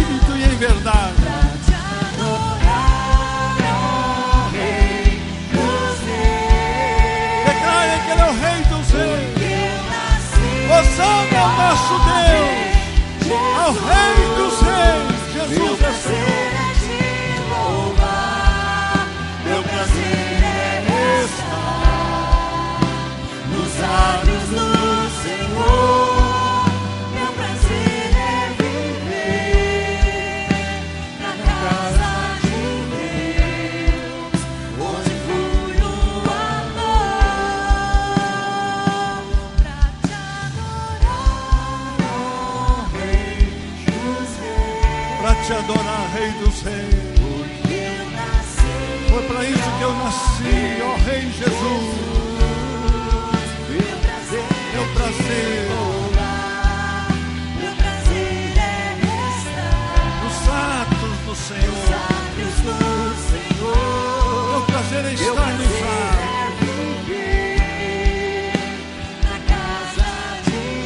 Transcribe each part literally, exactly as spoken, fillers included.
espírito e em verdade. Declare que Ele é o Rei dos Reis. Hosanna ao nosso Deus, ao Rei dos Reis. Jesus é Senhor. Meu prazer é estar nos lábios do Senhor. Meu prazer é viver na casa de Deus, onde flui o amor, pra te adorar, ó Rei dos Reis. Pra te adorar, Rei dos Reis. Foi para isso que eu nasci, ó Rei Jesus. Meu prazer, meu prazer, meu prazer é estar nos atos do Senhor. Nos atos do Senhor. Meu prazer é estar nos atos. Na casa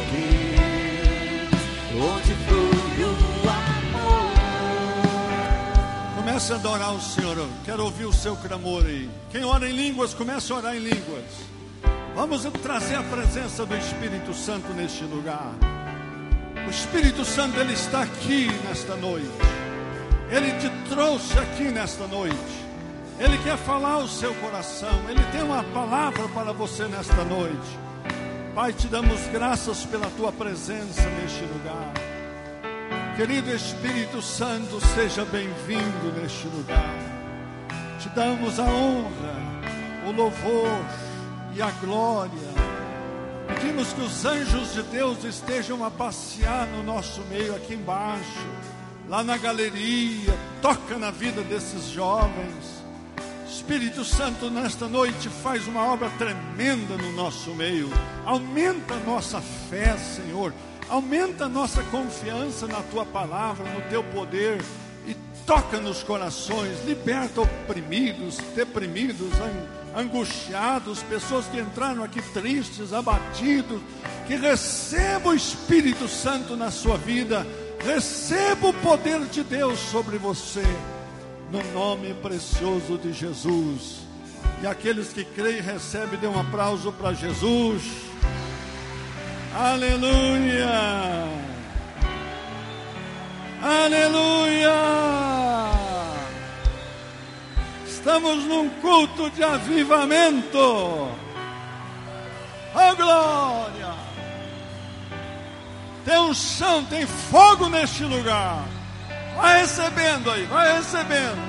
de Deus, onde flui o amor. Comece a adorar o Senhor. Eu quero ouvir o seu clamor aí. Quem ora em línguas, comece a orar em línguas. Vamos trazer a presença do Espírito Santo neste lugar. O Espírito Santo, Ele está aqui nesta noite. Ele te trouxe aqui nesta noite. Ele quer falar ao seu coração. Ele tem uma palavra para você nesta noite. Pai, te damos graças pela tua presença neste lugar. Querido Espírito Santo, seja bem-vindo neste lugar. Te damos a honra, o louvor e a glória. Pedimos que os anjos de Deus estejam a passear no nosso meio aqui embaixo, lá na galeria. Toca na vida desses jovens. Espírito Santo, nesta noite faz uma obra tremenda no nosso meio. Aumenta a nossa fé, Senhor. Aumenta a nossa confiança na Tua palavra, no Teu poder. E toca nos corações. Liberta oprimidos, deprimidos, angustiados, pessoas que entraram aqui tristes, abatidos. Que receba o Espírito Santo na sua vida. Receba o poder de Deus sobre você. No nome precioso de Jesus. E aqueles que creem, recebem, dê um aplauso para Jesus. Aleluia! Aleluia! Estamos num culto de avivamento. Oh glória! Tem um chão, tem fogo neste lugar. Vai recebendo aí, vai recebendo.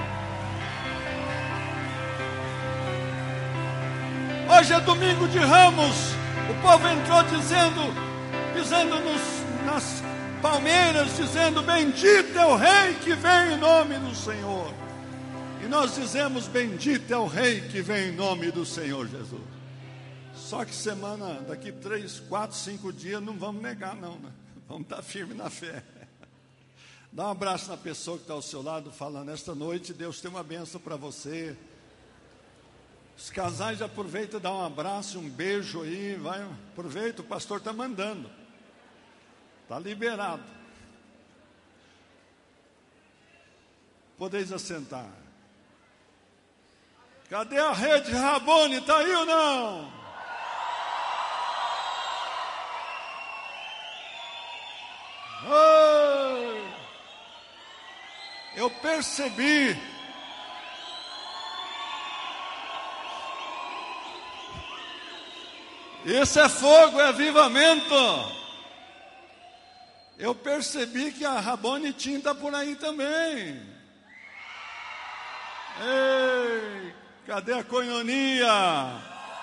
Hoje é domingo de Ramos. O povo entrou dizendo, pisando nos, nas palmeiras, dizendo: bendito é o Rei que vem em nome do Senhor. E nós dizemos: bendito é o Rei que vem em nome do Senhor Jesus. Só que semana, daqui três, quatro, cinco dias, não vamos negar não, né? Vamos estar firmes na fé. Dá um abraço na pessoa que está ao seu lado, fala: nesta noite Deus tem uma bênção para você. Os casais aproveitam e dá um abraço, um beijo aí, vai, aproveita, o pastor está mandando. Está liberado. Podeis assentar. Cadê a rede Rabone? Está aí ou não? Oi! Eu percebi. Isso é fogo, é avivamento. Eu percebi que a Rabone Tim está por aí também. Ei, cadê a coinonia?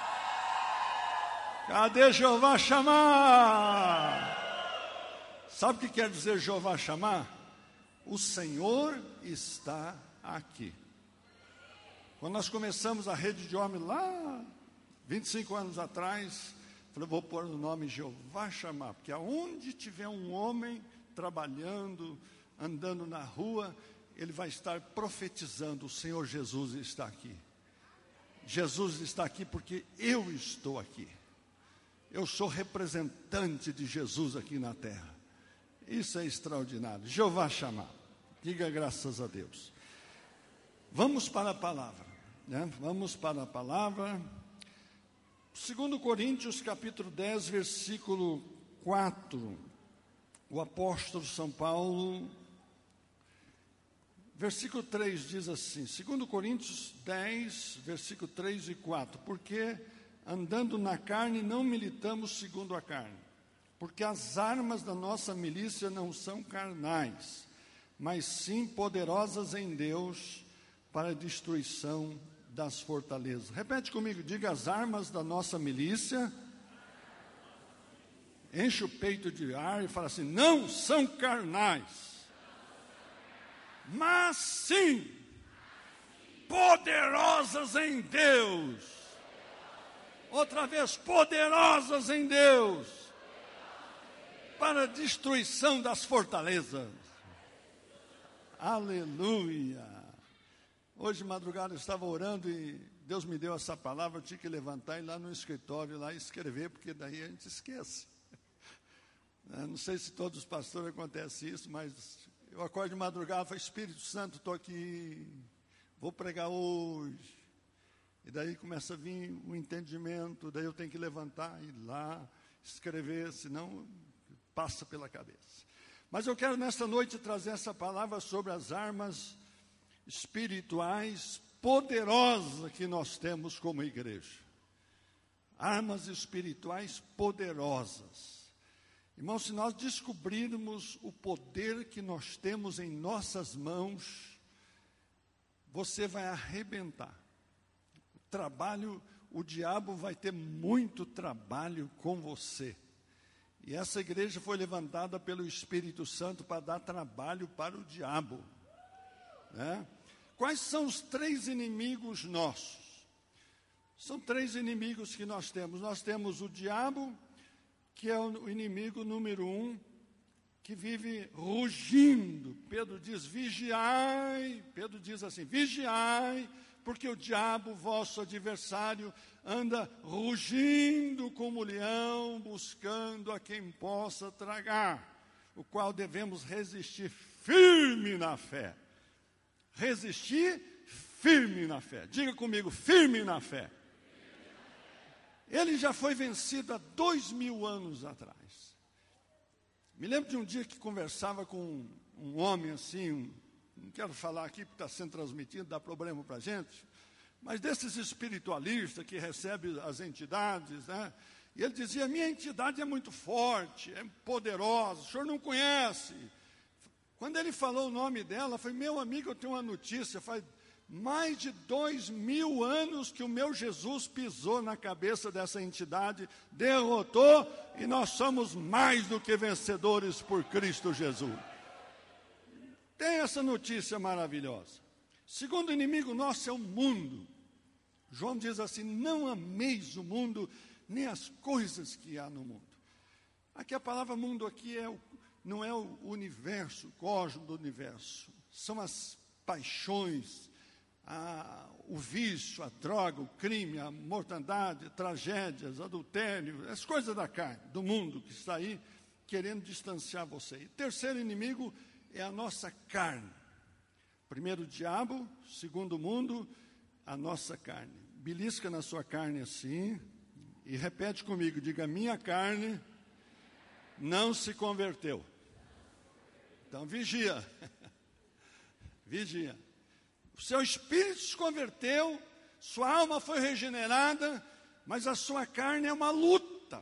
Cadê Jeová chamar? Sabe o que quer dizer Jeová chamar? O Senhor está aqui. Quando nós começamos a rede de homens lá, vinte e cinco anos atrás, falei: vou pôr no nome Jeová chamar, porque aonde tiver um homem trabalhando, andando na rua, ele vai estar profetizando: o Senhor Jesus está aqui. Jesus está aqui porque eu estou aqui. Eu sou representante de Jesus aqui na terra. Isso é extraordinário. Jeová Shammah. Diga graças a Deus. Vamos para a palavra, né? Vamos para a palavra. Segundo Coríntios, capítulo dez, versículo quatro. O apóstolo São Paulo, versículo três diz assim, segundo Coríntios dez, versículo três e quatro. Porque andando na carne não militamos segundo a carne, porque as armas da nossa milícia não são carnais, mas sim poderosas em Deus para a destruição das fortalezas. Repete comigo, diga: as armas da nossa milícia. Enche o peito de ar e fala assim: não são carnais, mas sim poderosas em Deus. Outra vez, poderosas em Deus para a destruição das fortalezas. Aleluia. Hoje de madrugada eu estava orando e Deus me deu essa palavra. Eu tinha que levantar e ir lá no escritório lá escrever, porque daí a gente esquece. Eu não sei se todos os pastores acontece isso, mas eu acordo de madrugada e falo: Espírito Santo, estou aqui, vou pregar hoje. E daí começa a vir o entendimento, daí eu tenho que levantar e ir lá escrever, senão passa pela cabeça. Mas eu quero nesta noite trazer essa palavra sobre as armas espirituais poderosas que nós temos como igreja. Armas espirituais poderosas. Irmãos, se nós descobrirmos o poder que nós temos em nossas mãos, você vai arrebentar. O trabalho, o diabo vai ter muito trabalho com você. E essa igreja foi levantada pelo Espírito Santo para dar trabalho para o diabo, né? Quais são os três inimigos nossos? São três inimigos que nós temos. Nós temos o diabo, que é o inimigo número um, que vive rugindo. Pedro diz: vigiai. Pedro diz assim: vigiai, porque o diabo, vosso adversário, anda rugindo como leão, buscando a quem possa tragar, o qual devemos resistir firme na fé. Resistir firme na fé. Diga comigo: firme na fé. Ele já foi vencido há dois mil anos atrás. Me lembro de um dia que conversava com um, um homem assim, um, não quero falar aqui porque está sendo transmitido, dá problema para a gente, mas desses espiritualistas que recebem as entidades, né? E ele dizia: minha entidade é muito forte, é poderosa, o senhor não conhece. Quando ele falou o nome dela, eu falei: meu amigo, eu tenho uma notícia, faz mais de dois mil anos que o meu Jesus pisou na cabeça dessa entidade, derrotou, e nós somos mais do que vencedores por Cristo Jesus. Tem essa notícia maravilhosa. Segundo inimigo nosso é o mundo. João diz assim: não ameis o mundo, nem as coisas que há no mundo. Aqui a palavra mundo aqui é o, não é o universo, o cosmos do universo. São as paixões, a, o vício, a droga, o crime, a mortandade, tragédias, adultério, as coisas da carne, do mundo que está aí querendo distanciar você. E terceiro inimigo é a nossa carne. Primeiro o diabo, segundo o mundo, a nossa carne. Belisca na sua carne assim e repete comigo, diga: minha carne não se converteu. Então vigia, vigia. O seu espírito se converteu, sua alma foi regenerada, mas a sua carne é uma luta.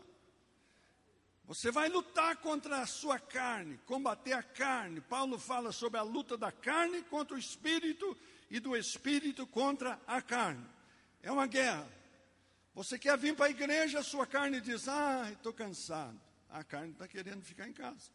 Você vai lutar contra a sua carne, combater a carne. Paulo fala sobre a luta da carne contra o espírito e do espírito contra a carne. É uma guerra. Você quer vir para a igreja, a sua carne diz: ah, estou cansado. A carne está querendo ficar em casa,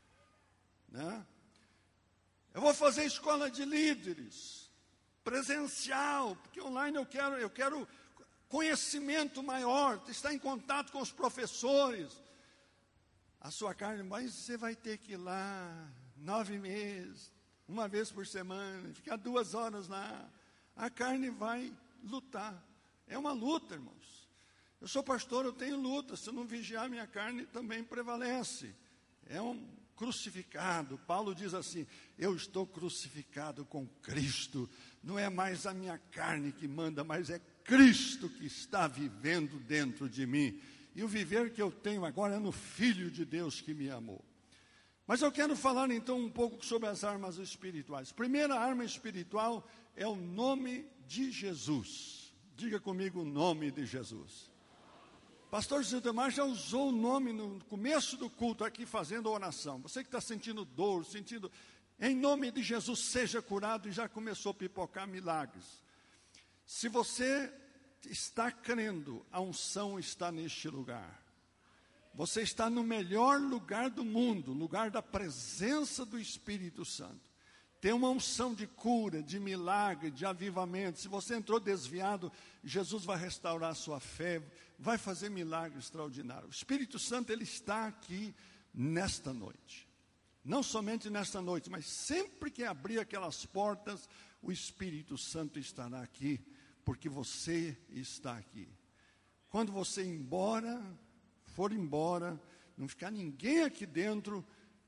né? Eu vou fazer escola de líderes, presencial, porque online eu quero, eu quero conhecimento maior, estar em contato com os professores. A sua carne, mas você vai ter que ir lá nove meses, uma vez por semana, ficar duas horas lá. A carne vai lutar. É uma luta, irmãos. Eu sou pastor, eu tenho luta. Se eu não vigiar, minha carne também prevalece. É um crucificado. Paulo diz assim: eu estou crucificado com Cristo. Não é mais a minha carne que manda, mas é Cristo que está vivendo dentro de mim. E o viver que eu tenho agora é no Filho de Deus que me amou. Mas eu quero falar então um pouco sobre as armas espirituais. Primeira arma espiritual é o nome de Jesus. Diga comigo o nome de Jesus. Pastor Gildemar já usou o nome no começo do culto aqui fazendo a oração. Você que está sentindo dor, sentindo... Em nome de Jesus, seja curado, e já começou a pipocar milagres. Se você está crendo, a unção está neste lugar. Você está no melhor lugar do mundo, lugar da presença do Espírito Santo. Tem uma unção de cura, de milagre, de avivamento. Se você entrou desviado, Jesus vai restaurar a sua fé, vai fazer milagre extraordinário. O Espírito Santo, ele está aqui nesta noite. Não somente nesta noite, mas sempre que abrir aquelas portas, o Espírito Santo estará aqui, porque você está aqui. Quando você ir embora, for embora, não ficar ninguém aqui dentro,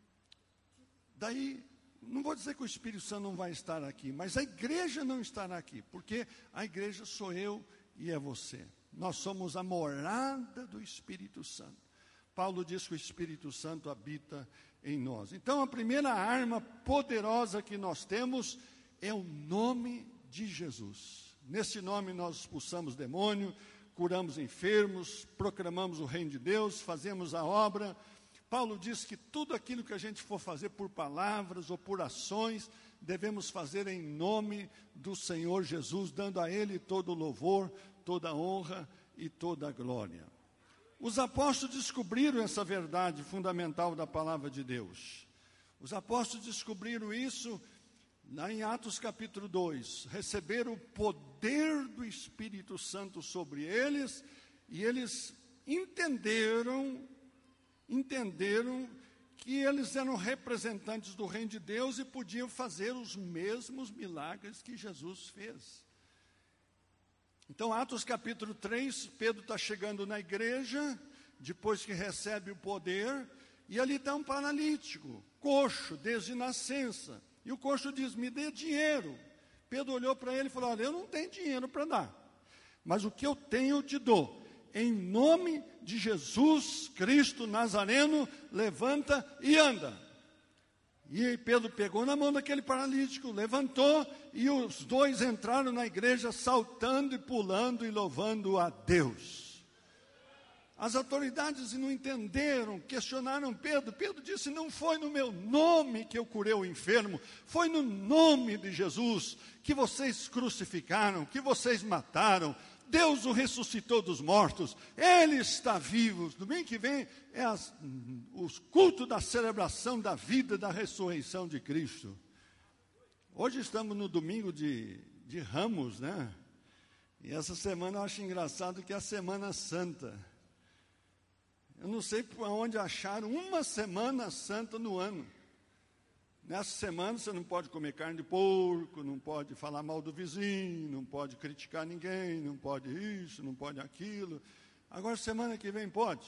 daí, não vou dizer que o Espírito Santo não vai estar aqui, mas a igreja não estará aqui, porque a igreja sou eu e é você. Nós somos a morada do Espírito Santo. Paulo diz que o Espírito Santo habita em nós. Então, a primeira arma poderosa que nós temos é o nome de Jesus. Nesse nome nós expulsamos demônio, curamos enfermos, proclamamos o reino de Deus, fazemos a obra. Paulo diz que tudo aquilo que a gente for fazer por palavras ou por ações, devemos fazer em nome do Senhor Jesus, dando a Ele todo o louvor, toda a honra e toda a glória. Os apóstolos descobriram essa verdade fundamental da palavra de Deus. Os apóstolos descobriram isso lá em Atos capítulo dois. Receberam o poder do Espírito Santo sobre eles, e eles entenderam, entenderam que eles eram representantes do reino de Deus e podiam fazer os mesmos milagres que Jesus fez. Então, Atos capítulo três, Pedro está chegando na igreja, depois que recebe o poder, e ali está um paralítico, coxo, desde nascença. E o coxo diz: me dê dinheiro. Pedro olhou para ele e falou: olha, eu não tenho dinheiro para dar, mas o que eu tenho eu te dou. Em nome de Jesus Cristo Nazareno, levanta e anda. E Pedro pegou na mão daquele paralítico, levantou, e os dois entraram na igreja saltando e pulando e louvando a Deus. As autoridades não entenderam, questionaram Pedro. Pedro disse: não foi no meu nome que eu curei o enfermo, foi no nome de Jesus que vocês crucificaram, que vocês mataram. Deus o ressuscitou dos mortos, Ele está vivo. Domingo que vem é as, os cultos da celebração da vida, da ressurreição de Cristo. Hoje estamos no domingo de, de Ramos, né? E essa semana eu acho engraçado que é a Semana Santa. Eu não sei por onde acharam uma Semana Santa no ano. Nessa semana você não pode comer carne de porco, não pode falar mal do vizinho, não pode criticar ninguém, não pode isso, não pode aquilo. Agora semana que vem pode.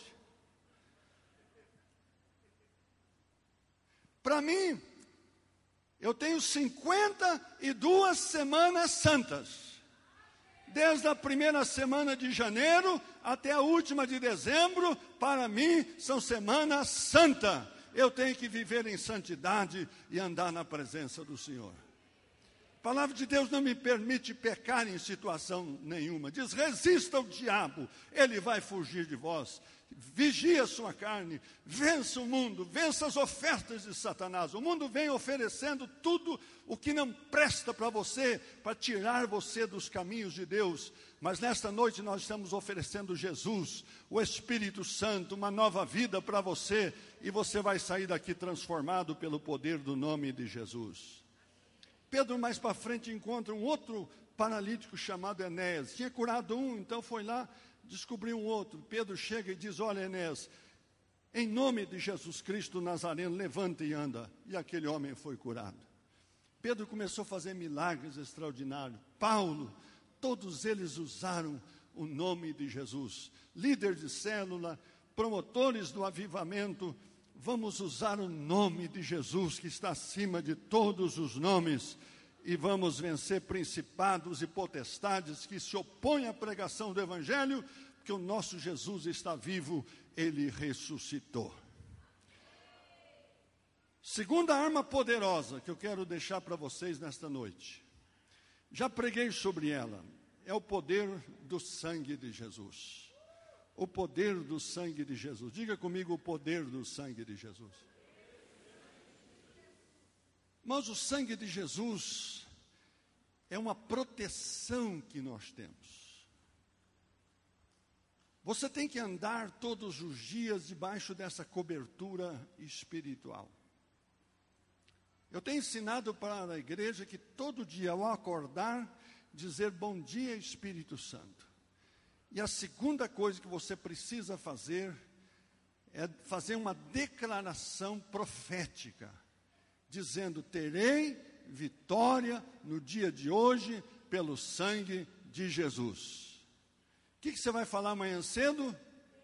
Para mim, eu tenho cinquenta e duas semanas santas. Desde a primeira semana de janeiro até a última de dezembro, para mim são semanas santas. Eu tenho que viver em santidade e andar na presença do Senhor. A palavra de Deus não me permite pecar em situação nenhuma. Diz: resista ao diabo, ele vai fugir de vós. Vigia a sua carne, vença o mundo, vença as ofertas de Satanás. O mundo vem oferecendo tudo o que não presta para você, para tirar você dos caminhos de Deus. Mas nesta noite nós estamos oferecendo Jesus, o Espírito Santo, uma nova vida para você, e você vai sair daqui transformado pelo poder do nome de Jesus. Pedro mais para frente encontra um outro paralítico chamado Enéas. Tinha curado um, então foi lá, descobriu um outro. Pedro chega e diz: olha, Enéas, em nome de Jesus Cristo Nazareno, levanta e anda. E aquele homem foi curado. Pedro começou a fazer milagres extraordinários. Paulo, todos eles usaram o nome de Jesus. Líder de célula, promotores do avivamento, vamos usar o nome de Jesus, que está acima de todos os nomes, e vamos vencer principados e potestades que se opõem à pregação do Evangelho, porque o nosso Jesus está vivo, Ele ressuscitou. Segunda arma poderosa que eu quero deixar para vocês nesta noite, já preguei sobre ela, é o poder do sangue de Jesus. O poder do sangue de Jesus. Diga comigo o poder do sangue de Jesus. Mas o sangue de Jesus é uma proteção que nós temos. Você tem que andar todos os dias debaixo dessa cobertura espiritual. Eu tenho ensinado para a igreja que todo dia ao acordar, dizer bom dia Espírito Santo. E a segunda coisa que você precisa fazer é fazer uma declaração profética, dizendo: terei vitória no dia de hoje pelo sangue de Jesus. O que, que você vai falar amanhã cedo?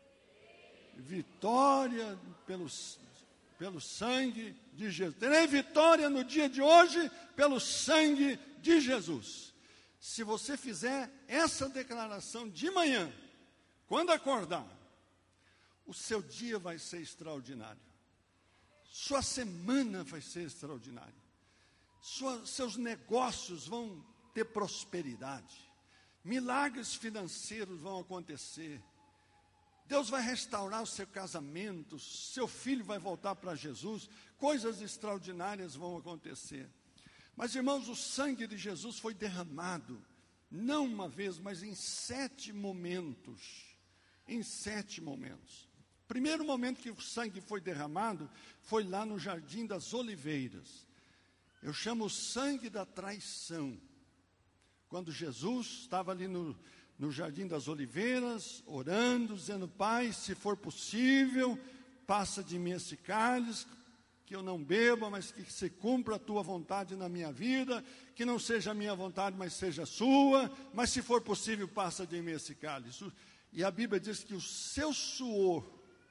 Vitória pelos pelo sangue de Jesus. Terei vitória no dia de hoje pelo sangue de Jesus. Se você fizer essa declaração de manhã, quando acordar, o seu dia vai ser extraordinário. Sua semana vai ser extraordinária. Sua, seus negócios vão ter prosperidade. Milagres financeiros vão acontecer. Deus vai restaurar o seu casamento, seu filho vai voltar para Jesus, coisas extraordinárias vão acontecer. Mas, irmãos, o sangue de Jesus foi derramado, não uma vez, mas em sete momentos. Em sete momentos. O primeiro momento que o sangue foi derramado foi lá no Jardim das Oliveiras. Eu chamo o sangue da traição. Quando Jesus estava ali no no Jardim das Oliveiras, orando, dizendo: Pai, se for possível, passa de mim esse cálice, que eu não beba, mas que se cumpra a tua vontade na minha vida, que não seja a minha vontade, mas seja a sua, mas se for possível, passa de mim esse cálice. E a Bíblia diz que o seu suor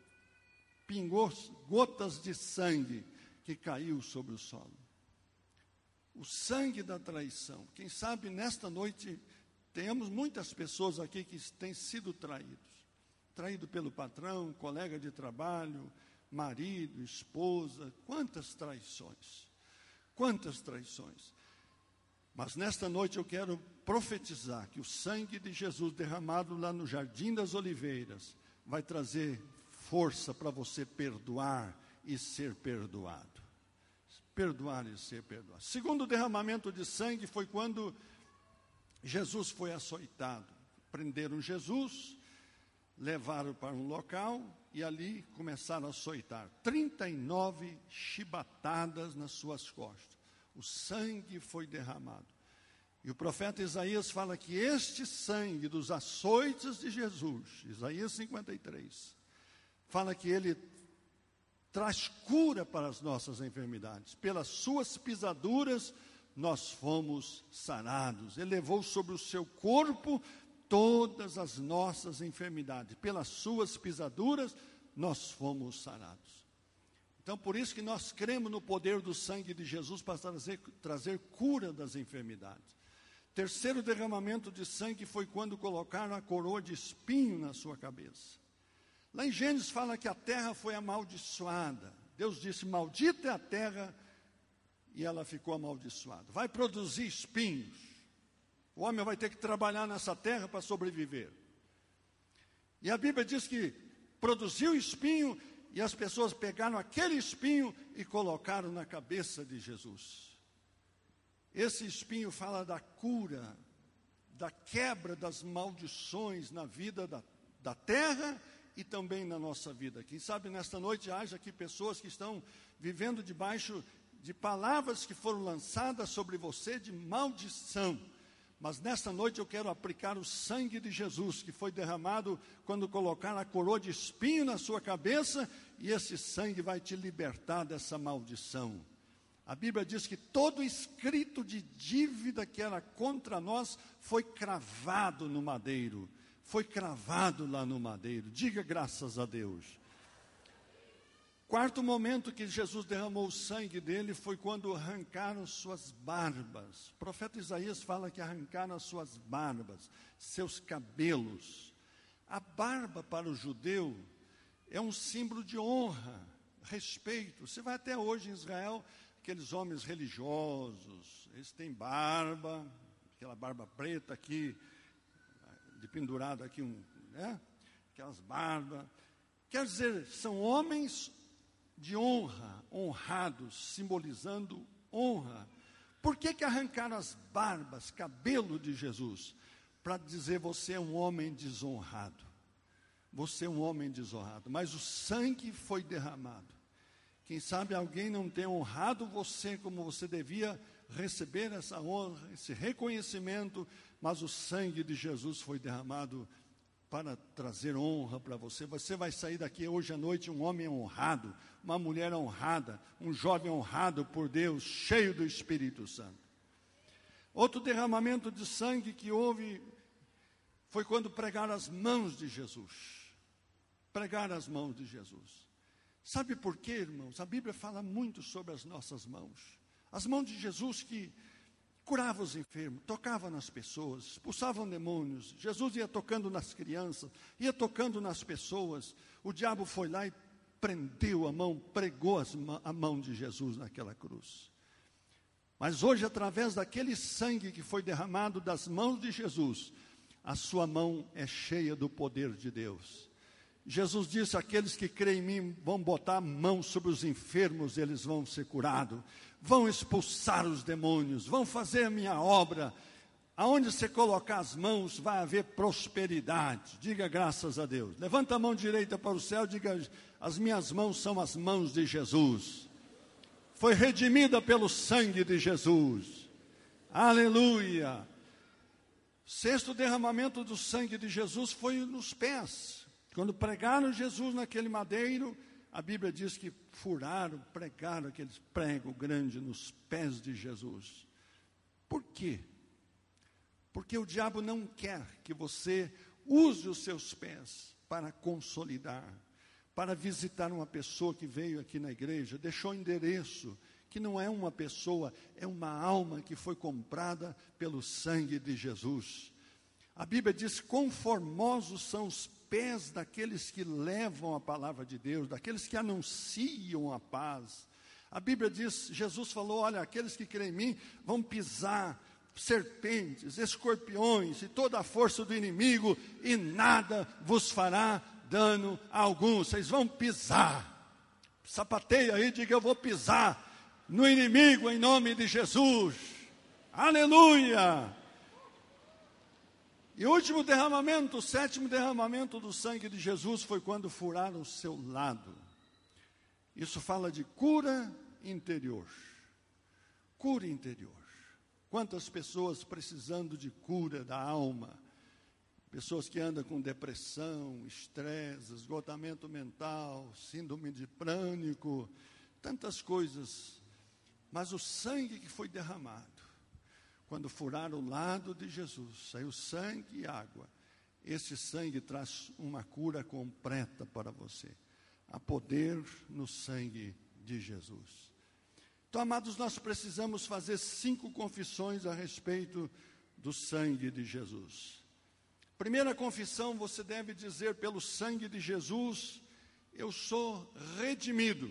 pingou gotas de sangue que caiu sobre o solo. O sangue da traição. Quem sabe nesta noite temos muitas pessoas aqui que têm sido traídos. Traído pelo patrão, colega de trabalho, marido, esposa. Quantas traições. Quantas traições. Mas nesta noite eu quero profetizar que o sangue de Jesus derramado lá no Jardim das Oliveiras vai trazer força para você perdoar e ser perdoado. Perdoar e ser perdoado. Segundo derramamento de sangue foi quando Jesus foi açoitado. Prenderam Jesus, levaram para um local e ali começaram a açoitar. trinta e nove chibatadas nas suas costas. O sangue foi derramado. E o profeta Isaías fala que este sangue dos açoites de Jesus, Isaías cinquenta e três, fala que ele traz cura para as nossas enfermidades. Pelas suas pisaduras nós fomos sarados. Ele levou sobre o seu corpo todas as nossas enfermidades. Pelas suas pisaduras, nós fomos sarados. Então, por isso que nós cremos no poder do sangue de Jesus para trazer, trazer cura das enfermidades. Terceiro derramamento de sangue foi quando colocaram a coroa de espinho na sua cabeça. Lá em Gênesis fala que a terra foi amaldiçoada. Deus disse: maldita é a terra, e ela ficou amaldiçoada. Vai produzir espinhos. O homem vai ter que trabalhar nessa terra para sobreviver. E a Bíblia diz que produziu espinho, e as pessoas pegaram aquele espinho e colocaram na cabeça de Jesus. Esse espinho fala da cura, da quebra das maldições na vida da, da terra e também na nossa vida. Quem sabe nesta noite haja aqui pessoas que estão vivendo debaixo de palavras que foram lançadas sobre você de maldição. Mas nesta noite eu quero aplicar o sangue de Jesus, que foi derramado quando colocaram a coroa de espinho na sua cabeça, e esse sangue vai te libertar dessa maldição. A Bíblia diz que todo escrito de dívida que era contra nós foi cravado no madeiro. Foi cravado lá no madeiro. Diga graças a Deus. Quarto momento que Jesus derramou o sangue dele foi quando arrancaram suas barbas. O profeta Isaías fala que arrancaram as suas barbas, seus cabelos. A barba para o judeu é um símbolo de honra, respeito. Você vai até hoje em Israel, aqueles homens religiosos, eles têm barba, aquela barba preta aqui, de pendurado aqui, um, né? Aquelas barbas. Quer dizer, são homens de honra, honrados, simbolizando honra. Por que que arrancaram as barbas, cabelo de Jesus? Para dizer, você é um homem desonrado. Você é um homem desonrado. Mas o sangue foi derramado. Quem sabe alguém não tem honrado você como você devia receber essa honra, esse reconhecimento, mas o sangue de Jesus foi derramado para trazer honra para você. Você vai sair daqui hoje à noite um homem honrado, uma mulher honrada, um jovem honrado por Deus, cheio do Espírito Santo. Outro derramamento de sangue que houve foi quando pregaram as mãos de Jesus. Pregaram as mãos de Jesus. Sabe por quê, irmãos? A Bíblia fala muito sobre as nossas mãos. As mãos de Jesus que curava os enfermos, tocava nas pessoas, expulsavam demônios. Jesus ia tocando nas crianças, ia tocando nas pessoas. O diabo foi lá e prendeu a mão, pregou as, a mão de Jesus naquela cruz. Mas hoje, através daquele sangue que foi derramado das mãos de Jesus, a sua mão é cheia do poder de Deus. Jesus disse, aqueles que creem em mim vão botar a mão sobre os enfermos, eles vão ser curados, vão expulsar os demônios, vão fazer a minha obra. Aonde você colocar as mãos, vai haver prosperidade. Diga graças a Deus. Levanta a mão direita para o céu, diga, as minhas mãos são as mãos de Jesus. Foi redimida pelo sangue de Jesus. Aleluia. Sexto derramamento do sangue de Jesus foi nos pés. Quando pregaram Jesus naquele madeiro, a Bíblia diz que furaram, pregaram aqueles pregos grandes nos pés de Jesus. Por quê? Porque o diabo não quer que você use os seus pés para consolidar, para visitar uma pessoa que veio aqui na igreja, deixou endereço, que não é uma pessoa, é uma alma que foi comprada pelo sangue de Jesus. A Bíblia diz, quão formosos são os pés daqueles que levam a palavra de Deus, daqueles que anunciam a paz. A Bíblia diz, Jesus falou, olha, aqueles que creem em mim vão pisar serpentes, escorpiões e toda a força do inimigo e nada vos fará dano algum. Vocês vão pisar. Sapateia aí, diga, eu vou pisar no inimigo em nome de Jesus. Aleluia! E o último derramamento, o sétimo derramamento do sangue de Jesus foi quando furaram o seu lado. Isso fala de cura interior. Cura interior. Quantas pessoas precisando de cura da alma. Pessoas que andam com depressão, estresse, esgotamento mental, síndrome de pânico, tantas coisas. Mas o sangue que foi derramado, quando furaram o lado de Jesus, saiu sangue e água. Esse sangue traz uma cura completa para você. Há poder no sangue de Jesus. Então, amados, nós precisamos fazer cinco confissões a respeito do sangue de Jesus. Primeira confissão, você deve dizer, pelo sangue de Jesus, eu sou redimido.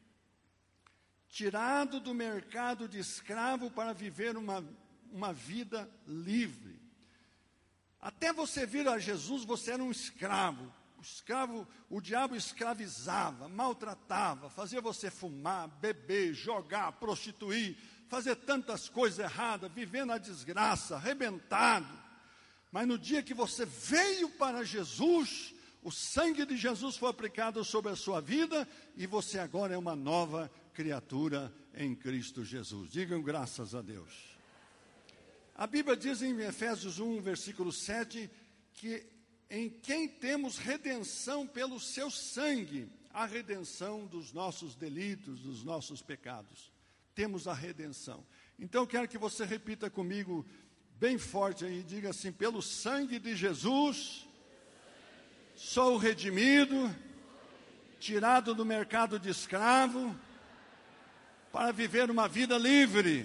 Tirado do mercado de escravo para viver uma uma vida livre. Até você vir a Jesus, você era um escravo. O escravo, o diabo escravizava, maltratava, fazia você fumar, beber, jogar, prostituir, fazer tantas coisas erradas, viver na desgraça, arrebentado. Mas no dia que você veio para Jesus, o sangue de Jesus foi aplicado sobre a sua vida e você agora é uma nova criatura em Cristo Jesus. Digam graças a Deus. A Bíblia diz em Efésios um, versículo sete, que em quem temos redenção pelo seu sangue, a redenção dos nossos delitos, dos nossos pecados. Temos a redenção. Então, eu quero que você repita comigo, bem forte aí, diga assim, pelo sangue de Jesus, sou redimido, tirado do mercado de escravo, para viver uma vida livre.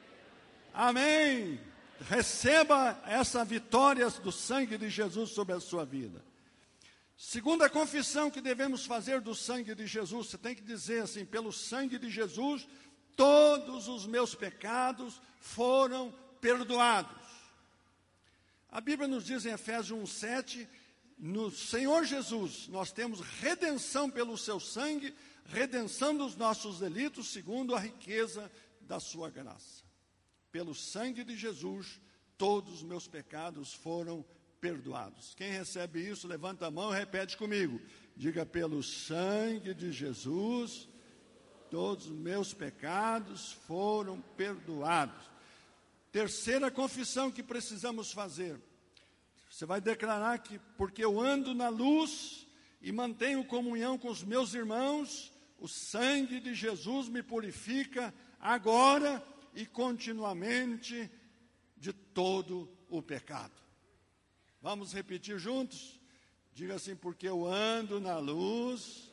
Amém. Receba essa vitória do sangue de Jesus sobre a sua vida. Segunda confissão que devemos fazer do sangue de Jesus, você tem que dizer assim: pelo sangue de Jesus, todos os meus pecados foram perdoados. A Bíblia nos diz em Efésios um, sete, no Senhor Jesus, nós temos redenção pelo seu sangue, redenção dos nossos delitos, segundo a riqueza da sua graça. Pelo sangue de Jesus, todos os meus pecados foram perdoados. Quem recebe isso, levanta a mão e repete comigo. Diga: pelo sangue de Jesus, todos os meus pecados foram perdoados. Terceira confissão que precisamos fazer. Você vai declarar que, porque eu ando na luz e mantenho comunhão com os meus irmãos, o sangue de Jesus me purifica agora e continuamente de todo o pecado. Vamos repetir juntos? Diga assim: porque eu ando na luz,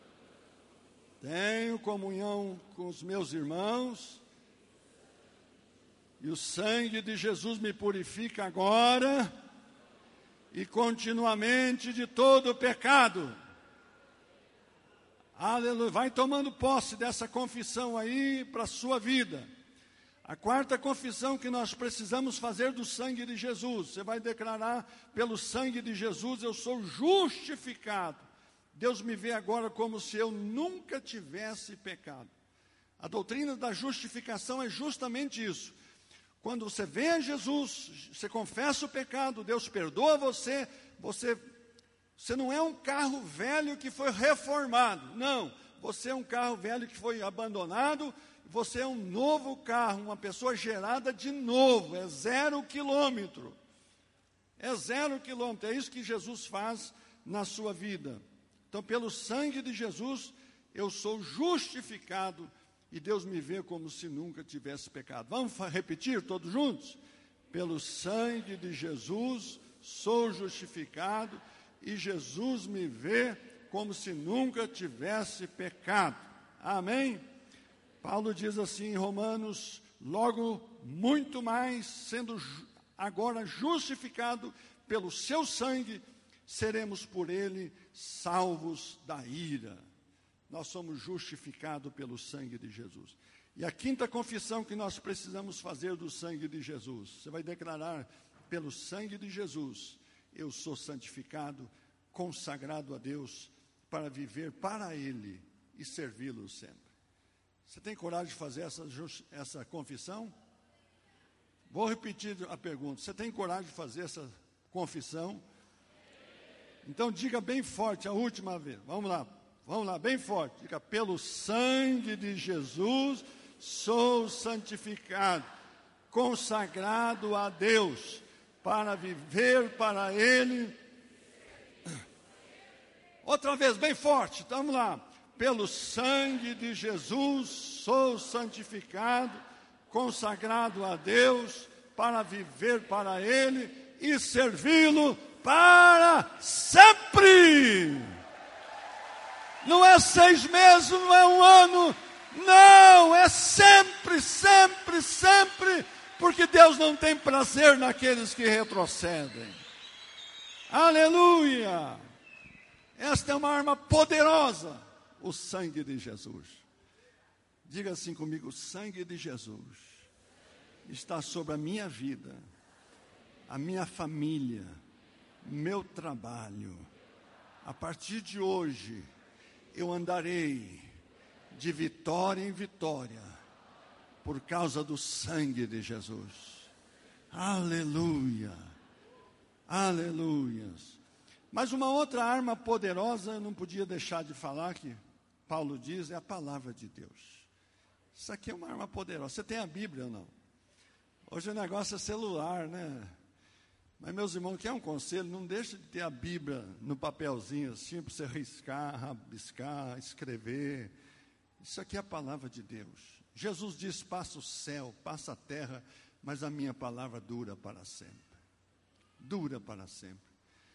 tenho comunhão com os meus irmãos, e o sangue de Jesus me purifica agora e continuamente de todo o pecado. Aleluia. Vai tomando posse dessa confissão aí para a sua vida. A quarta confissão que nós precisamos fazer do sangue de Jesus. Você vai declarar: pelo sangue de Jesus eu sou justificado. Deus me vê agora como se eu nunca tivesse pecado. A doutrina da justificação é justamente isso. Quando você vem a Jesus, você confessa o pecado, Deus perdoa você, você, você não é um carro velho que foi reformado. Não, você é um carro velho que foi abandonado. Você é um novo carro, uma pessoa gerada de novo, é zero quilômetro. É zero quilômetro, é isso que Jesus faz na sua vida. Então, pelo sangue de Jesus, eu sou justificado e Deus me vê como se nunca tivesse pecado. Vamos repetir todos juntos? Pelo sangue de Jesus, sou justificado e Jesus me vê como se nunca tivesse pecado. Amém? Paulo diz assim em Romanos: logo muito mais, sendo agora justificado pelo seu sangue, seremos por ele salvos da ira. Nós somos justificados pelo sangue de Jesus. E a quinta confissão que nós precisamos fazer do sangue de Jesus, você vai declarar: pelo sangue de Jesus, eu sou santificado, consagrado a Deus, para viver para Ele e servi-lo sempre. Você tem coragem de fazer essa, essa confissão? Vou repetir a pergunta. Você tem coragem de fazer essa confissão? Então diga bem forte a última vez. Vamos lá, vamos lá, bem forte. Diga: pelo sangue de Jesus sou santificado, consagrado a Deus, para viver para Ele. Outra vez, bem forte, vamos lá. Pelo sangue de Jesus sou santificado, consagrado a Deus, para viver para Ele e servi-lo para sempre. Não é seis meses, não é um ano, não, é sempre, sempre, sempre, porque Deus não tem prazer naqueles que retrocedem. Aleluia! Esta é uma arma poderosa, o sangue de Jesus. Diga assim comigo: o sangue de Jesus está sobre a minha vida, a minha família, meu trabalho. A partir de hoje, eu andarei de vitória em vitória, por causa do sangue de Jesus. Aleluia, aleluia. Mas uma outra arma poderosa, eu não podia deixar de falar, que Paulo diz, é a palavra de Deus. Isso aqui é uma arma poderosa. Você tem a Bíblia ou não? Hoje o negócio é celular, né? Mas, meus irmãos, quer um conselho? Não deixe de ter a Bíblia no papelzinho assim, para você riscar, rabiscar, escrever. Isso aqui é a palavra de Deus. Jesus diz: passa o céu, passa a terra, mas a minha palavra dura para sempre. Dura para sempre.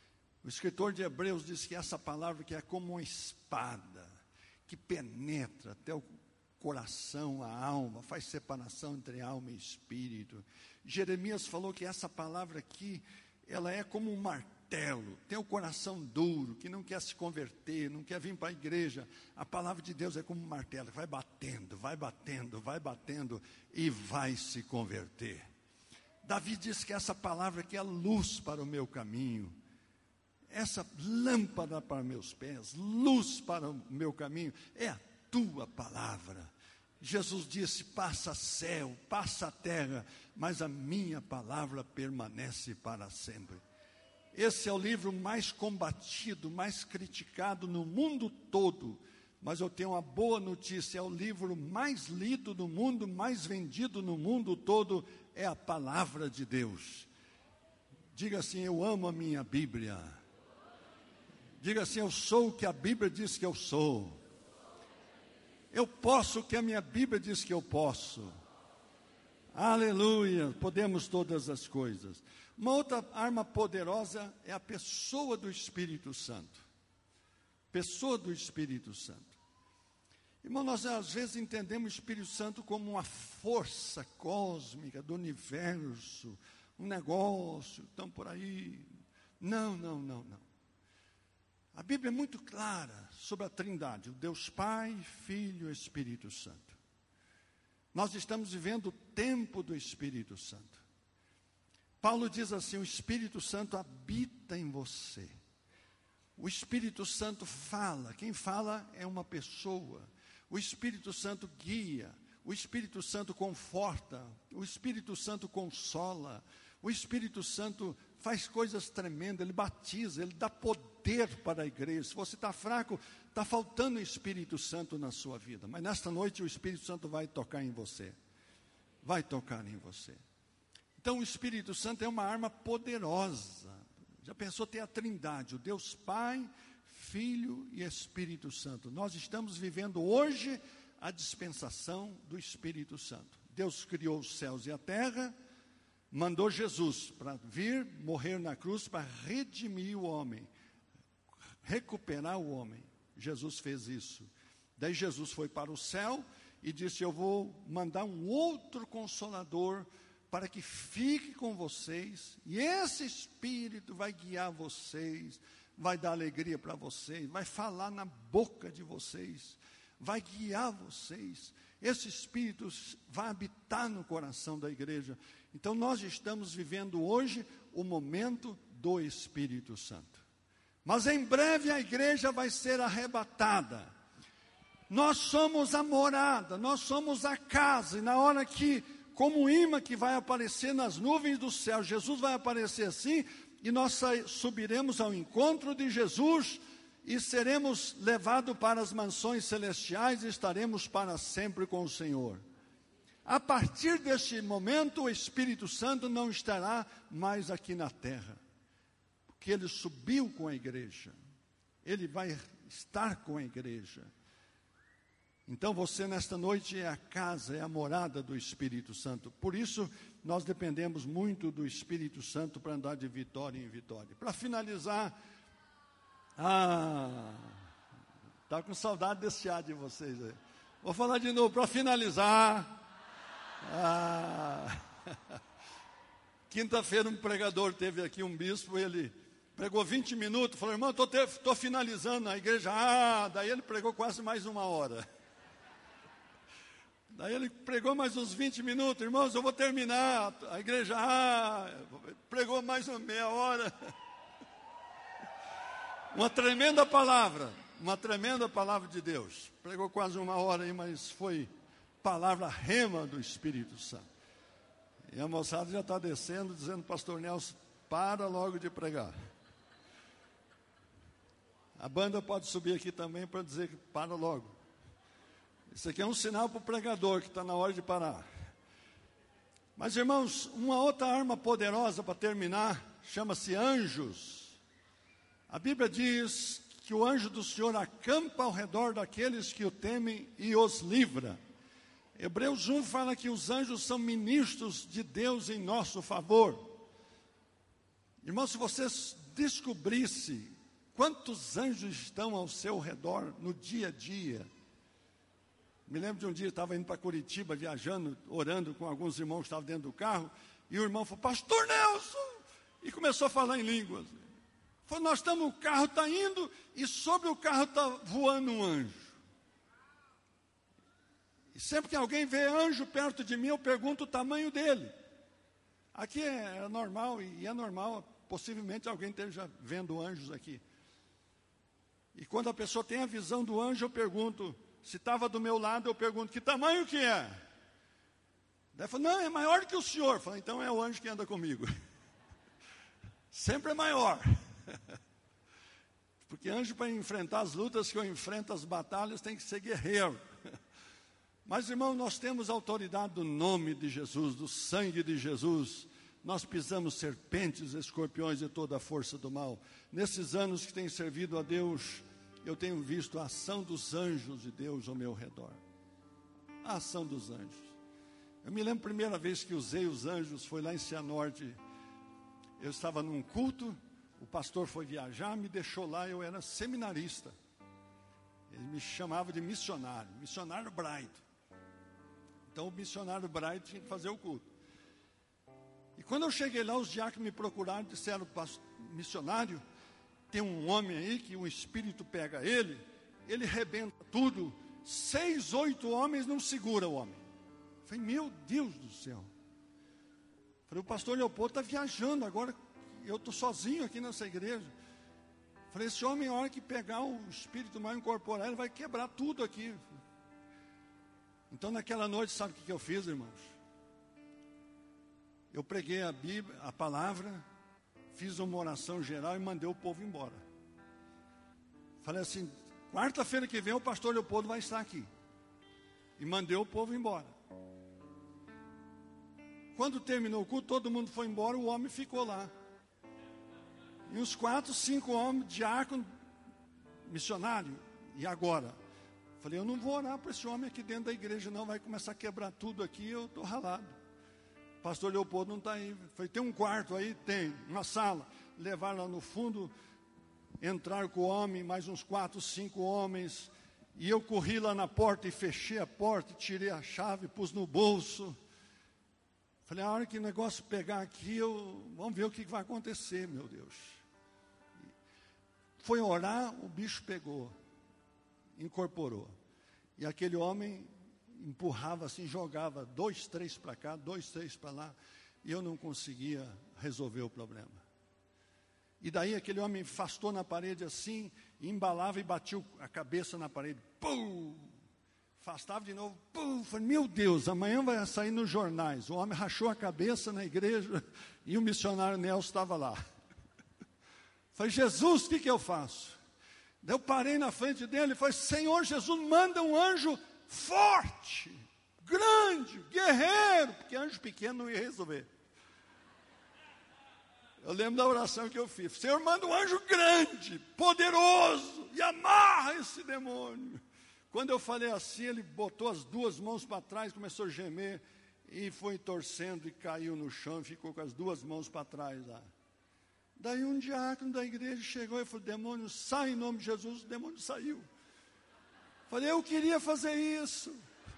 O escritor de Hebreus diz que essa palavra que é como uma espada, que penetra até o coração, a alma, faz separação entre alma e espírito. Jeremias falou que essa palavra aqui, ela é como um martelo, tem o coração duro, que não quer se converter, não quer vir para a igreja. A palavra de Deus é como um martelo, vai batendo, vai batendo, vai batendo e vai se converter. Davi diz que essa palavra aqui é luz para o meu caminho, essa lâmpada para meus pés, luz para o meu caminho, é a tua palavra. Jesus disse, passa céu, passa terra, mas a minha palavra permanece para sempre. Esse é o livro mais combatido, mais criticado no mundo todo, mas eu tenho uma boa notícia, é o livro mais lido no mundo, mais vendido no mundo todo, é a palavra de Deus. Diga assim, eu amo a minha Bíblia. Diga assim, eu sou o que a Bíblia diz que eu sou. Eu posso o que a minha Bíblia diz que eu posso. Aleluia, podemos todas as coisas. Uma outra arma poderosa é a pessoa do Espírito Santo. Pessoa do Espírito Santo. Irmão, nós às vezes entendemos o Espírito Santo como uma força cósmica do universo, um negócio, estão por aí. Não, não, não, não. A Bíblia é muito clara sobre a Trindade, o Deus Pai, Filho e Espírito Santo. Nós estamos vivendo o tempo do Espírito Santo. Paulo diz assim, o Espírito Santo habita em você. O Espírito Santo fala, quem fala é uma pessoa. O Espírito Santo guia, o Espírito Santo conforta, o Espírito Santo consola, o Espírito Santo faz coisas tremendas, ele batiza, ele dá poder para a igreja. Se você está fraco, está faltando o Espírito Santo na sua vida, mas nesta noite o Espírito Santo vai tocar em você, vai tocar em você. Então o Espírito Santo é uma arma poderosa. Já pensou ter a Trindade, o Deus Pai, Filho e Espírito Santo. Nós estamos vivendo hoje a dispensação do Espírito Santo. Deus criou os céus e a terra, mandou Jesus para vir, morrer na cruz, para redimir o homem, recuperar o homem. Jesus fez isso. Daí Jesus foi para o céu e disse, eu vou mandar um outro Consolador para que fique com vocês, e esse Espírito vai guiar vocês, vai dar alegria para vocês, vai falar na boca de vocês, vai guiar vocês. Esse Espírito vai habitar no coração da igreja. Então nós estamos vivendo hoje o momento do Espírito Santo. Mas em breve a igreja vai ser arrebatada. Nós somos a morada, nós somos a casa, e na hora que, como um imã que vai aparecer nas nuvens do céu, Jesus vai aparecer assim, e nós subiremos ao encontro de Jesus, e seremos levados para as mansões celestiais, e estaremos para sempre com o Senhor. A partir deste momento, o Espírito Santo não estará mais aqui na terra, porque ele subiu com a igreja, ele vai estar com a igreja. Então você nesta noite é a casa, é a morada do Espírito Santo. Por isso nós dependemos muito do Espírito Santo para andar de vitória em vitória. Para finalizar, ah, está com saudade desse ar de vocês aí. Vou falar de novo, para finalizar. Ah, quinta-feira um pregador teve aqui, um bispo, ele pregou vinte minutos, falou, irmão, estou finalizando a igreja. Ah, daí ele pregou quase mais uma hora. Daí ele pregou mais uns vinte minutos, irmãos, eu vou terminar. A igreja, ah, pregou mais uma meia hora. Uma tremenda palavra, uma tremenda palavra de Deus. Pregou quase uma hora aí, mas foi palavra rema do Espírito Santo. E a moçada já está descendo, dizendo, pastor Nelson, para logo de pregar. A banda pode subir aqui também para dizer que para logo. Isso aqui é um sinal para o pregador que está na hora de parar. Mas, irmãos, uma outra arma poderosa para terminar, chama-se anjos. A Bíblia diz que o anjo do Senhor acampa ao redor daqueles que o temem e os livra. Hebreus um fala que os anjos são ministros de Deus em nosso favor. Irmãos, se você descobrisse quantos anjos estão ao seu redor no dia a dia. Me lembro de um dia, eu estava indo para Curitiba, viajando, orando com alguns irmãos que estavam dentro do carro, e o irmão falou, pastor Nelson, e começou a falar em línguas. Falou, nós estamos, o carro está indo, e sobre o carro está voando um anjo. E sempre que alguém vê anjo perto de mim, eu pergunto o tamanho dele. Aqui é normal, e é normal, possivelmente alguém esteja vendo anjos aqui. E quando a pessoa tem a visão do anjo, eu pergunto, se estava do meu lado, eu pergunto, que tamanho que é? Daí falou, não, é maior que o senhor. Eu falei, então é o anjo que anda comigo. Sempre é maior. Porque anjo, para enfrentar as lutas que eu enfrento, as batalhas, tem que ser guerreiro. Mas, irmão, nós temos autoridade do nome de Jesus, do sangue de Jesus. Nós pisamos serpentes, escorpiões e toda a força do mal. Nesses anos que tenho servido a Deus, eu tenho visto a ação dos anjos de Deus ao meu redor. A ação dos anjos. Eu me lembro a primeira vez que usei os anjos, foi lá em Cianorte. Eu estava num culto, o pastor foi viajar, me deixou lá, eu era seminarista. Ele me chamava de missionário, missionário Bright. Então o missionário Bright tinha que fazer o culto. E quando eu cheguei lá, os diáconos me procuraram e disseram, missionário, tem um homem aí que o Espírito pega ele, ele rebenta tudo, seis, oito homens não segura o homem. Eu falei, meu Deus do céu. Eu falei, o pastor Leopoldo está viajando agora, eu estou sozinho aqui nessa igreja. Eu falei, esse homem, a hora que pegar o Espírito mal incorporar, ele vai quebrar tudo aqui. Então naquela noite, sabe o que eu fiz, irmãos? Eu preguei a Bíblia, a palavra, fiz uma oração geral e mandei o povo embora. Falei assim, quarta-feira que vem o pastor Leopoldo vai estar aqui. E mandei o povo embora. Quando terminou o culto, todo mundo foi embora, o homem ficou lá. E uns quatro, cinco homens, diácono, missionário. E agora? Falei, eu não vou orar para esse homem aqui dentro da igreja, não. Vai começar a quebrar tudo aqui, eu estou ralado. Pastor Leopoldo não está aí. Falei, tem um quarto aí? Tem. Uma sala. Levaram lá no fundo, entraram com o homem, mais uns quatro, cinco homens. E eu corri lá na porta e fechei a porta, tirei a chave, pus no bolso. Falei, a hora que o negócio pegar aqui, eu, vamos ver o que vai acontecer, meu Deus. Foi orar, o bicho pegou, incorporou. E aquele homem empurrava assim, jogava dois, três para cá, dois, três para lá, e eu não conseguia resolver o problema. E daí aquele homem afastou na parede assim, embalava e batia a cabeça na parede. Pum! Afastava de novo. Pum! Falei, meu Deus, amanhã vai sair nos jornais. O homem rachou a cabeça na igreja e o missionário Nelson estava lá. Falei, Jesus, o que, que eu faço? Daí eu parei na frente dele e falei, Senhor Jesus, manda um anjo forte, grande, guerreiro, porque anjo pequeno não ia resolver. Eu lembro da oração que eu fiz. Senhor, manda um anjo grande, poderoso, e amarra esse demônio. Quando eu falei assim, ele botou as duas mãos para trás, começou a gemer, e foi torcendo, e caiu no chão, e ficou com as duas mãos para trás lá. Daí um diácono da igreja chegou e falou, demônio, sai em nome de Jesus. O demônio saiu. Falei, eu queria fazer isso.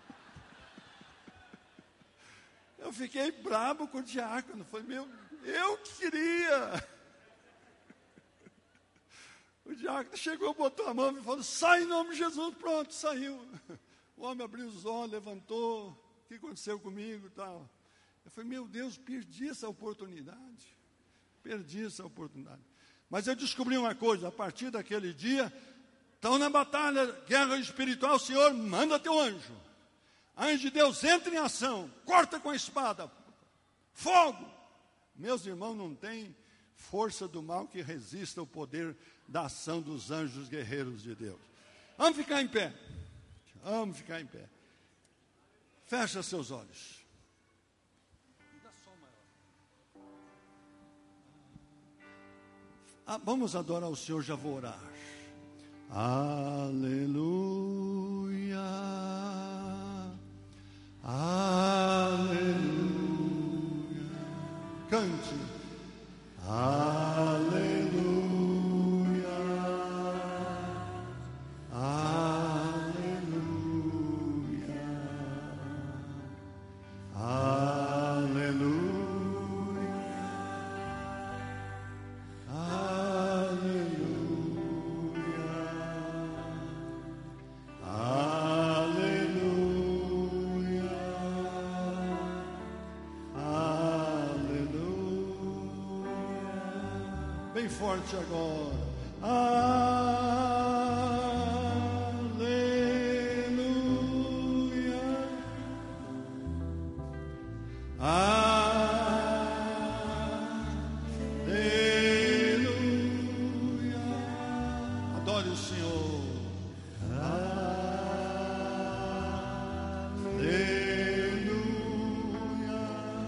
Eu fiquei brabo com o diácono. Falei, meu, eu queria. O diácono chegou, botou a mão e falou, sai em nome de Jesus. Pronto, saiu. O homem abriu os olhos, levantou. O que aconteceu comigo e tal. Eu falei, meu Deus, perdi essa oportunidade. Perdi essa oportunidade. Mas eu descobri uma coisa, a partir daquele dia, estão na batalha, guerra espiritual, Senhor, manda teu anjo. Anjo de Deus, entra em ação, corta com a espada, fogo. Meus irmãos, não tem força do mal que resista ao poder da ação dos anjos guerreiros de Deus. Vamos ficar em pé. Vamos ficar em pé. Fecha seus olhos. Ah, vamos adorar o Senhor, já vou orar. Aleluia, aleluia. Cante. Aleluia. bem forte agora. Aleluia. Aleluia. Adore o Senhor. Aleluia.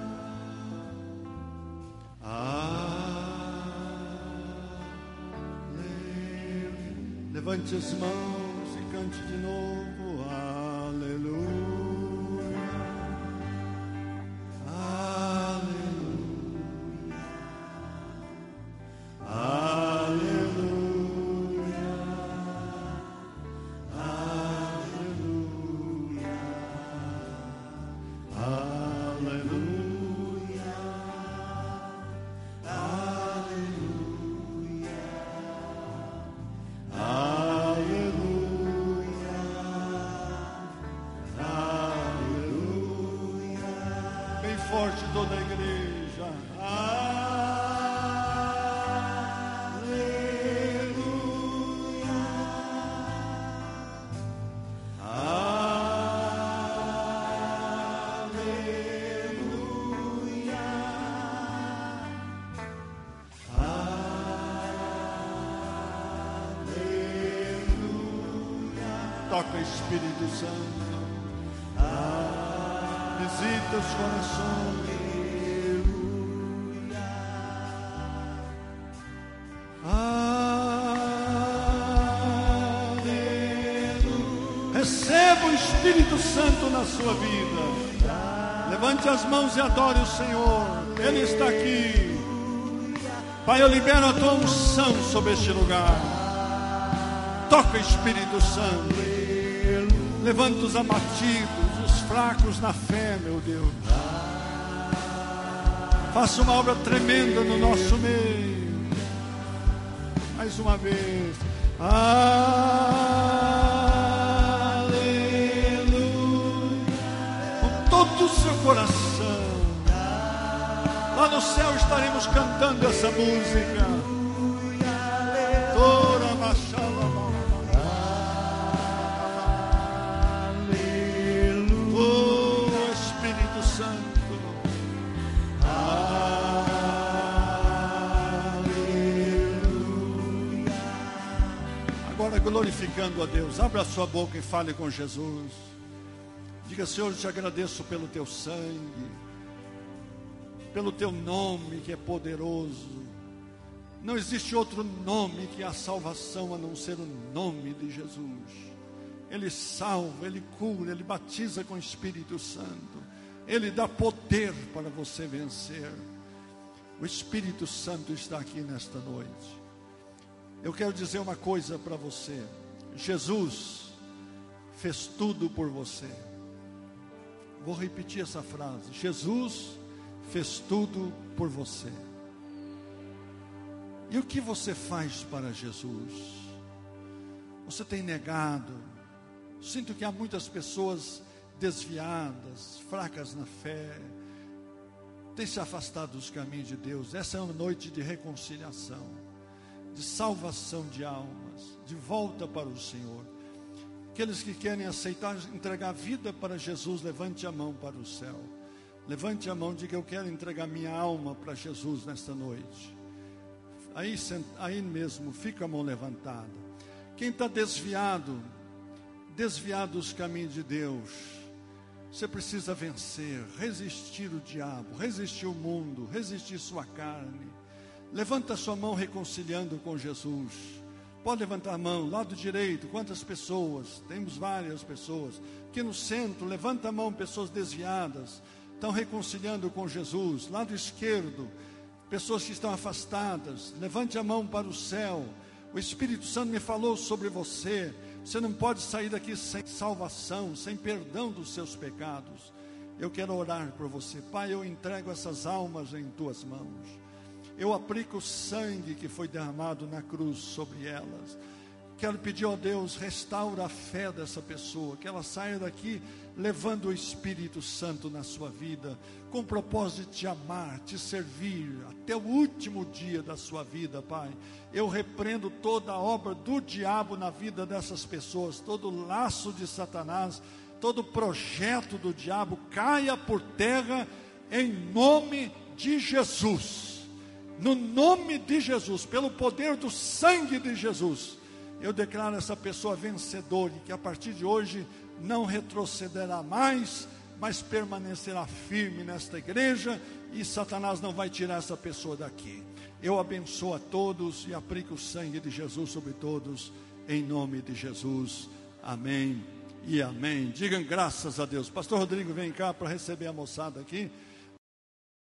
Aleluia. Levante as mãos e cante de novo. Aleluia. Aleluia. Aleluia. Aleluia. Aleluia. Forte toda a igreja. Aleluia. Aleluia. Aleluia. Toca, Espírito Santo. Visita os corações. Aleluia. Receba o Espírito Santo na sua vida. Levante as mãos e adore o Senhor. Ele está aqui. Pai, eu libero a tua unção sobre este lugar. Toca, Espírito Santo. Levanta os abatidos, fracos na fé, meu Deus. Faça uma obra tremenda no nosso meio. Mais uma vez. Aleluia. Com todo o seu coração. Lá no céu estaremos cantando essa música. Tora Machala. Glorificando a Deus, abra a sua boca e fale com Jesus. Diga: Senhor, eu te agradeço pelo teu sangue, pelo teu nome que é poderoso. Não existe outro nome que a salvação a não ser o nome de Jesus. Ele salva, Ele cura, Ele batiza com o Espírito Santo. Ele dá poder para você vencer. O Espírito Santo está aqui nesta noite. Eu quero dizer uma coisa para você. Jesus fez tudo por você. Vou repetir essa frase. Jesus fez tudo por você. E o que você faz para Jesus? Você tem negado. Sinto que há muitas pessoas desviadas, fracas na fé, têm se afastado dos caminhos de Deus. Essa é uma noite de reconciliação, de salvação de almas, de volta para o Senhor. Aqueles que querem aceitar, entregar a vida para Jesus, levante a mão para o céu. Levante a mão e diga: eu quero entregar minha alma para Jesus nesta noite. Aí, aí mesmo, fica a mão levantada. Quem está desviado, desviado dos caminhos de Deus, você precisa vencer, resistir o diabo, resistir o mundo, resistir sua carne. Levanta a sua mão reconciliando com Jesus. Pode levantar a mão, lado direito, quantas pessoas? Temos várias pessoas. Aqui no centro, levanta a mão, pessoas desviadas, estão reconciliando com Jesus. Lado esquerdo, pessoas que estão afastadas, levante a mão para o céu. O Espírito Santo me falou sobre você. Você não pode sair daqui sem salvação, sem perdão dos seus pecados. Eu quero orar por você. Pai, eu entrego essas almas em tuas mãos. Eu aplico o sangue que foi derramado na cruz sobre elas. Quero pedir, ó Deus, restaura a fé dessa pessoa, que ela saia daqui levando o Espírito Santo na sua vida, com o propósito de te amar, te servir, até o último dia da sua vida, Pai. Eu repreendo toda a obra do diabo na vida dessas pessoas, todo laço de Satanás, todo projeto do diabo, caia por terra, em nome de Jesus. No nome de Jesus, pelo poder do sangue de Jesus, eu declaro essa pessoa vencedora, e que a partir de hoje não retrocederá mais, mas permanecerá firme nesta igreja, e Satanás não vai tirar essa pessoa daqui. Eu abençoo a todos e aplico o sangue de Jesus sobre todos, em nome de Jesus. Amém e amém. Digam graças a Deus. Pastor Rodrigo, vem cá para receber a moçada aqui.